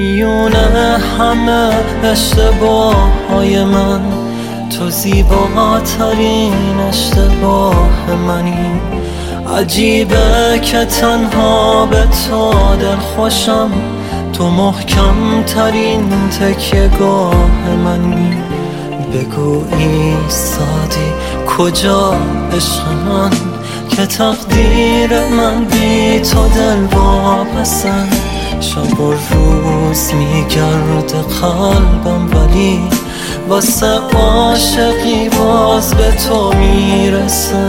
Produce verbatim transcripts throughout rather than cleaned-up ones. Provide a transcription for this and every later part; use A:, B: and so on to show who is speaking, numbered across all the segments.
A: میونه همه اشتباه های من، تو زیباترین اشتباه منی. عجیبه که تنها به تو دل خوشم، تو محکم ترین تکیه گاه منی. بگو ایستادی کجا عشق من، که تقدیر من بی تو دل واپسه. شب و روز میگرد قلبم ولی واسه عاشقی باز به تو میرسه.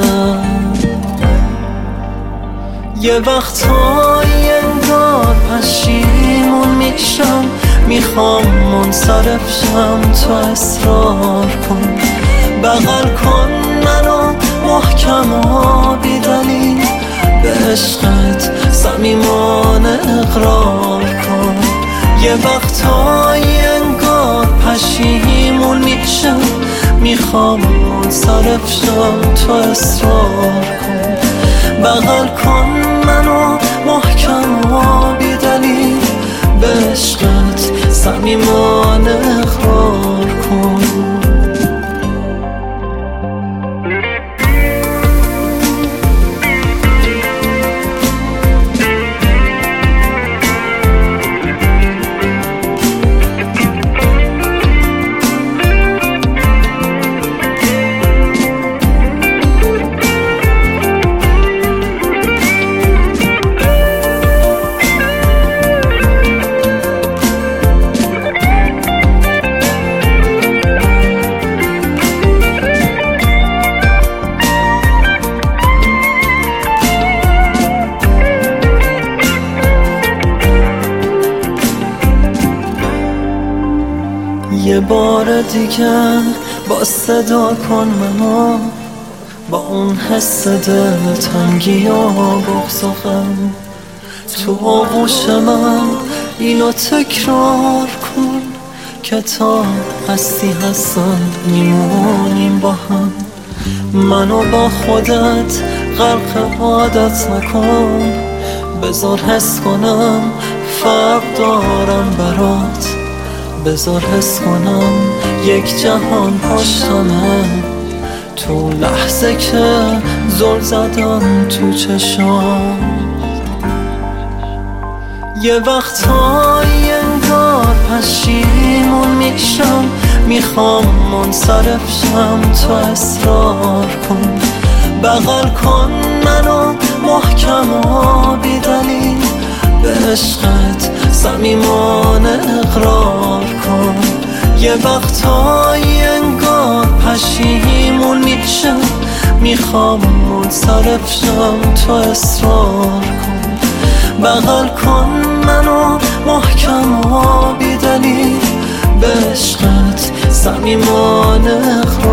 A: یه وقتایی انگار پشیمون میشم، میخوام منصرف شم، تو اصرار کن. بغل کن منو محکم و بی دلیل، به عشقت صمیمانه اقرار کن. یه وقتایی انگار پشیمون میشم، میخوام منصرف شم، تو اصرار کن. بغل کن منو محکم و بی دلیل، به عشقت صمیمانه اقرار کن. یه بار دیگه با صدا کن منو، با اون حس دلتنگی و بغض و غم. تو آغوش من اینو تکرار کن، که تا هستی هستن میمونیم با هم. منو با خودت غرق عادت نکن، بذار حس کنم فرق دارم برات. بذار حس کنم یک جهان پشتمه، تو لحظه که زل زدم تو چشام. یه وقتایی انگار پشیمون میشم، میخوام منصرف شم، تو اصرار کن. بغل کن منو محکم و بی دلیل، به عشقت صمیمانه اقرار کن. یه وقتایی انگار پشیمون میشم، میخوام منصرف شم، تو اصرار کن. بغل کن منو محکم و بی دلیل، به عشقت صمیمانه اقرار